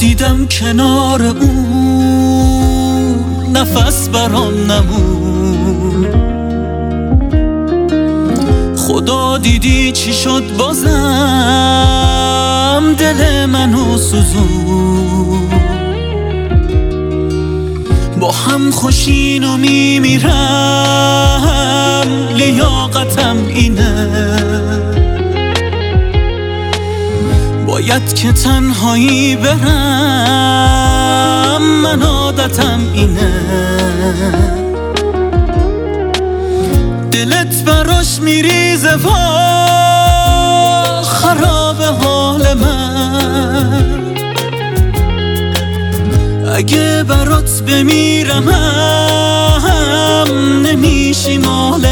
دیدم کنار اون نفس برام نمون. خدا دیدی چی شد بازم دل منو سوزون. با هم خوشین و میمیرم لیاقتم اینه. باید که تنهایی برم من عادتم اینه. دلت براش میریزه و خراب حال من. اگه برات بمیرم هم نمیشی مال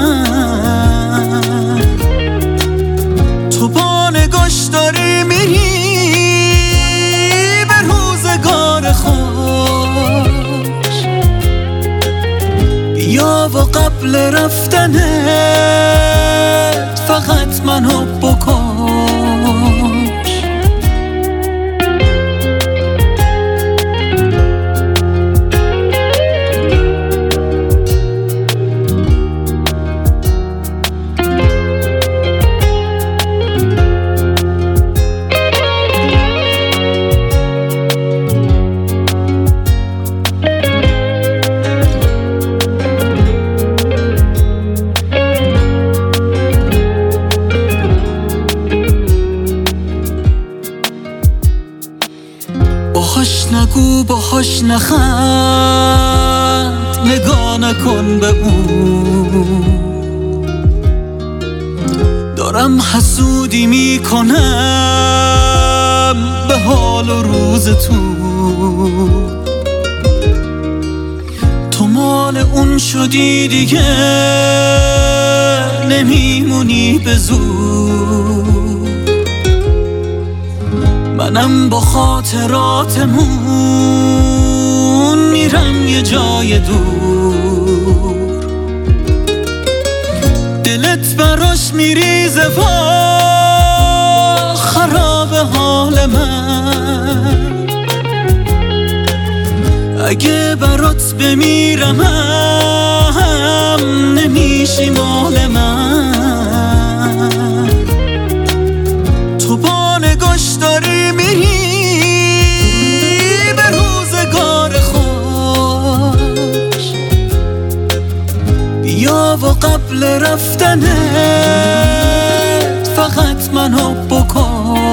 من. تو با نگاش داری میری به روزگار خوش. بیا و قبل رفتنت فقط منو بکش. باهاش نگو باهاش نخند نگاه نکن به اون. دارم حسودی میکنم به حال و روز تو مال اون شدی دیگه نمیمونی به زور. منم با خاطراتمون میرم یه جای دور. دلت براش میریزه و خراب حال من. اگه برات بمیرم هم نمیشی مال من. تو با نگاش داری میری به روزگار خوش. بیا و قبل رفتنت فقط منو بکن.